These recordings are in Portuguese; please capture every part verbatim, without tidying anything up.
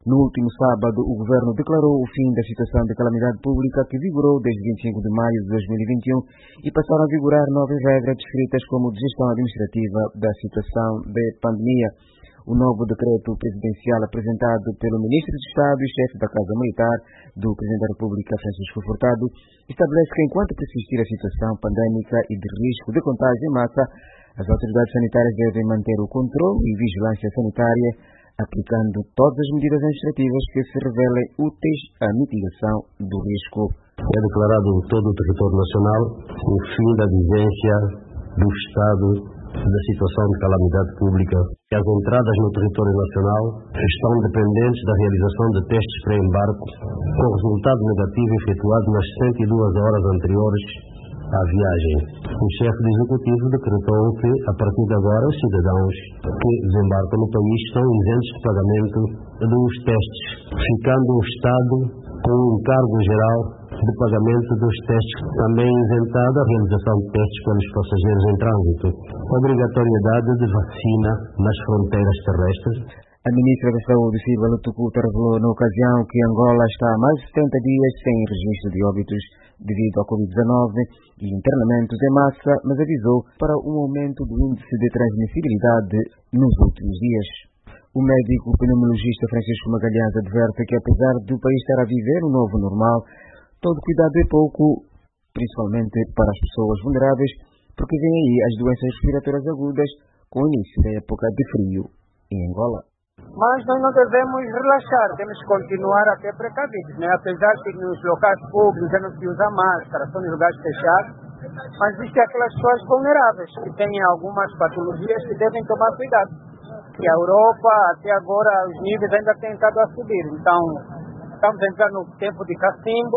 No último sábado, o governo declarou o fim da situação de calamidade pública que vigorou desde vinte e cinco de maio de dois mil e vinte e um e passaram a vigorar novas regras descritas como de gestão administrativa da situação de pandemia. O novo decreto presidencial apresentado pelo Ministro de Estado e chefe da Casa Militar do Presidente da República, Francisco Furtado, estabelece que enquanto persistir a situação pandémica e de risco de contágio em massa, as autoridades sanitárias devem manter o controle e vigilância sanitária, aplicando todas as medidas administrativas que se revelem úteis à mitigação do risco. É declarado em todo o território nacional o fim da vigência do estado da situação de calamidade pública. As entradas no território nacional estão dependentes da realização de testes pré-embarque com resultado negativo efetuado nas cento e duas horas anteriores à viagem. O chefe do Executivo decretou que, a partir de agora, os cidadãos que desembarcam no país estão isentos de pagamento dos testes, ficando o Estado com o encargo geral de pagamento dos testes, também isentada a realização de testes pelos passageiros em trânsito. Obrigatoriedade de vacina nas fronteiras terrestres. A ministra da Saúde, Silva Lutucuta, revelou na ocasião que Angola está há mais de setenta dias sem registro de óbitos devido ao covid dezenove e internamentos em massa, mas avisou para um aumento do índice de transmissibilidade nos últimos dias. O médico pneumologista Francisco Magalhães adverte que, apesar do país estar a viver um novo normal, todo cuidado é pouco, principalmente para as pessoas vulneráveis, porque vêm aí as doenças respiratórias agudas com o início da época de frio em Angola. Mas nós não devemos relaxar, temos que continuar a ter precavidos, né? Apesar que nos locais públicos já não se usa máscara, são em lugares fechados, mas existem aquelas pessoas vulneráveis que têm algumas patologias que devem tomar cuidado. E a Europa, até agora, os níveis ainda têm estado a subir. Então, estamos entrando no tempo de cacimbo,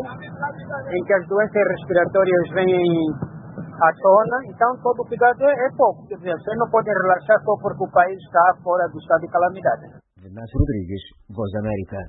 em que as doenças respiratórias vêm à tona, então todo o cuidado é, é pouco. Quer dizer, vocês não podem relaxar só porque o país está fora do estado de calamidade. Venâncio Rodrigues, Voz da América.